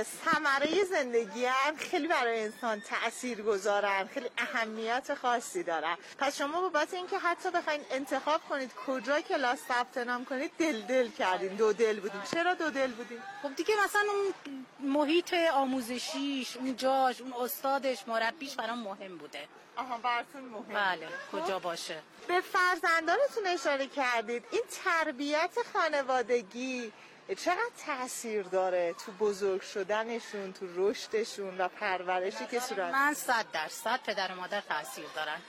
ثمره زندگی ان، خیلی برای انسان تاثیرگذارن، خیلی اهمیت خاصی دارن. پس شما بابت اینکه حتی بخواید انتخاب کنید کجا کلاس ثبت نام کنید دل کردین، دودل بودین. چرا دودل بودین؟ خب دیگه مثلا اون محیط آموزشیش، اون جاش، اون استادش، مربیش برام مهم بوده. آها، براتون مهم. بله، کجا باشه. به فرزندانتون اشاره کردید. این تربیت خانوادگی چقدر تأثیر داره تو بزرگ شدنشون، تو رشدشون و پرورشی که صورت؟ من 100% پدر و مادر تأثیر دارن.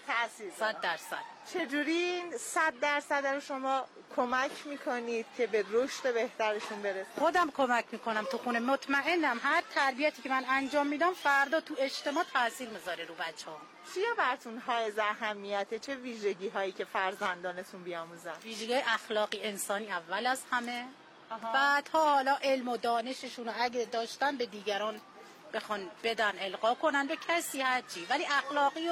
100%. چجوری این 100% رو شما کمک میکنید که به رشد بهترشون برسید؟ خودم کمک میکنم تو خونه. مطمئنم هر تربیتی که من انجام میدم فردا تو اجتماع تأثیر میذاره رو بچه‌ها. چیا براتون حائز اهمیته؟ چه ویژگی هایی که فرزندانتون بیاموزن؟ ویژگی اخلاقی انسانی اول از همه. بعدها حالا علم و دانششون رو اگه داشتن به دیگران بخوان بدن، القا کنن به کسی هرچی، ولی اخلاقی و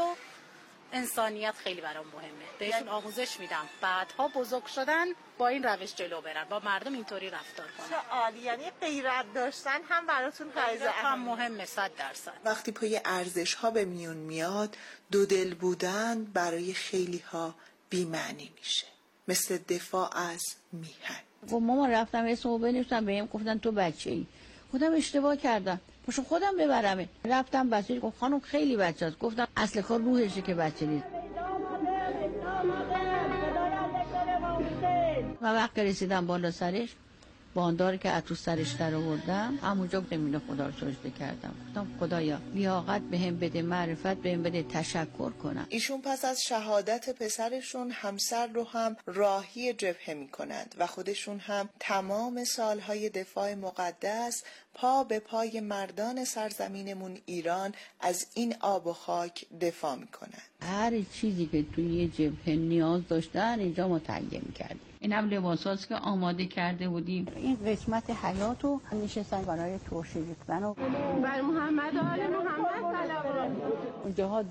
انسانیت خیلی برام مهمه. بهشون آموزش میدم بعدها بزرگ شدن با این روش جلو برن، با مردم اینطوری رفتار کنن. چه عالی. یعنی غیرت داشتن هم براتون حائز هم مهمه 100%. وقتی پای ارزش ها به میون میاد، دودل بودن برای خیلی ها بی‌معنی میشه، مثل دفاع از میهن. خب مامان رفتم اسمو بنوشتم، بهم گفتن تو بچه‌ای. خودم اشتباه کردم، پاشو خودم ببرمه. رفتم بچه‌ش گفت خانم خیلی بچه‌ست. گفتم اصل کار روحشه که بچه نیست. و وقتی رسیدم بالا سرش، باندار که اتو سرش در آوردم، همونجا زمین خدا رو سجده کردم. گفتم خدایا لیاقت بهم بده، معرفت بهم بده، تشکر کنم. ایشون پس از شهادت پسرشون همسر رو هم راهی جبهه میکنند و خودشون هم تمام سالهای دفاع مقدس پا به پای مردان سرزمینمون ایران از این آب و خاک دفاع میکنند. هر چیزی که توی یه جبهه نیاز داشتن اینجا ما تهیه میکردیم. این هم لباساست که آماده کرده بودیم. این قسمت حیاتو نشستن برای ترشی ریختن و بر محمد آل محمد سلام. اونجاها